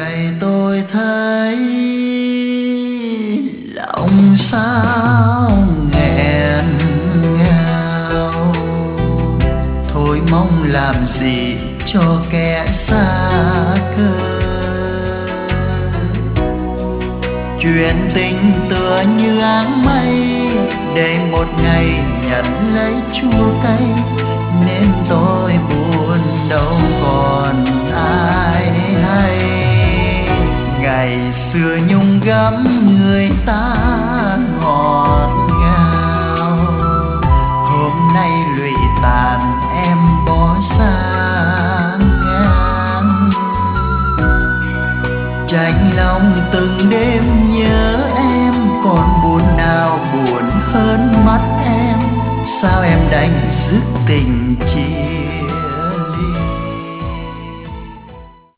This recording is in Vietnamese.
này tôi thấy lòng sao nghẹn ngào. Thôi mong làm gì cho kẻ xa cơ, chuyện tình tựa như áng mây, để một ngày nhận lấy chua cay, nên tôi buồn đâu còn ai hay. Ngày xưa nhung gấm người ta ngọt ngào, hôm nay lụy tàn em bỏ xa ngang. Chạnh lòng từng đêm nhớ em, còn buồn nào buồn hơn mắt em. Sao em đành dứt tình chi